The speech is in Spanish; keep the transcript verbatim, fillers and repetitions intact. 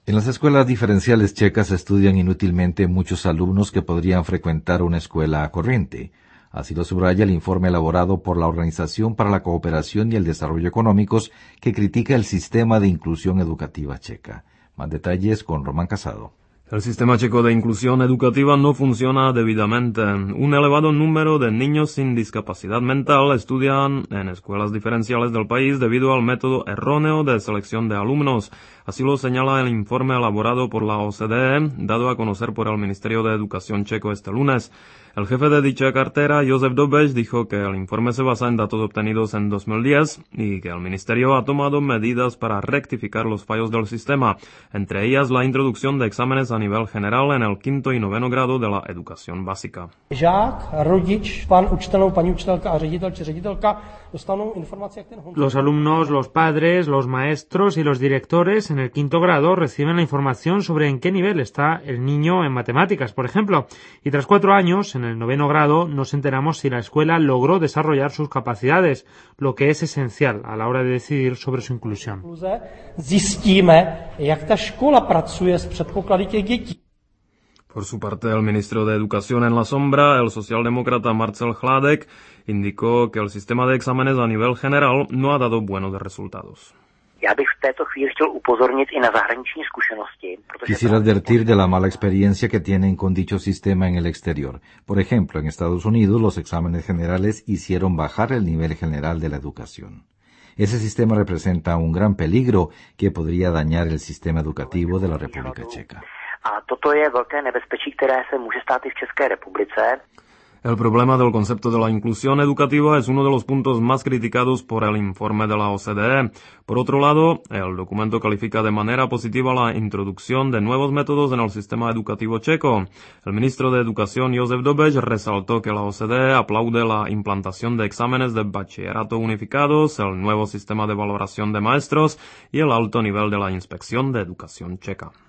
En las escuelas diferenciales checas estudian inútilmente muchos alumnos que podrían frecuentar una escuela corriente. Así lo subraya el informe elaborado por la Organización para la Cooperación y el Desarrollo Económicos, que critica el sistema de inclusión educativa checa. Más detalles con Román Casado. El sistema checo de inclusión educativa no funciona debidamente. Un elevado número de niños sin discapacidad mental estudian en escuelas diferenciales del país debido al método erróneo de selección de alumnos. Así lo señala el informe elaborado por la O C D E, dado a conocer por el Ministerio de Educación checo este lunes. El jefe de dicha cartera, Josef Dobeš, dijo que el informe se basa en datos obtenidos en dos mil diez y que el Ministerio ha tomado medidas para rectificar los fallos del sistema, entre ellas la introducción de exámenes a nivel general en el quinto y noveno grado de la educación básica. Žák, rodič, pan učitel, paní učitelka a ředitel či ředitelka dostanou informaci, jak ten Honza. Los alumnos, los padres, los maestros y los directores en el quinto grado reciben la información sobre en qué nivel está el niño en matemáticas, por ejemplo, y tras cuatro años, en el noveno grado, nos enteramos si la escuela logró desarrollar sus capacidades, lo que es esencial a la hora de decidir sobre su inclusión. Zjistíme, jak ta škola pracuje s předpoklady těch dětí. Por su parte, el ministro de Educación en la sombra, el socialdemócrata Marcel Chládek, indicó que el sistema de exámenes a nivel general no ha dado buenos resultados. Já bych v této chvíli chtěl upozornit i na zahraniční zkušenosti. Quisiera advertir de la mala experiencia que tienen con dicho sistema en el exterior. Por ejemplo, en Estados Unidos los exámenes generales hicieron bajar el nivel general de la educación. Ese sistema representa un gran peligro que podría dañar el sistema educativo de la República Checa. A toto je velké nebezpečí, které se může stát i v České republice. El problema del concepto de la inclusión educativa es uno de los puntos más criticados por el informe de la O C D E. Por otro lado, el documento califica de manera positiva la introducción de nuevos métodos en el sistema educativo checo. El ministro de Educación, Josef Dobeš, resaltó que la O C D E aplaude la implantación de exámenes de bachillerato unificados, el nuevo sistema de valoración de maestros y el alto nivel de la inspección de educación checa.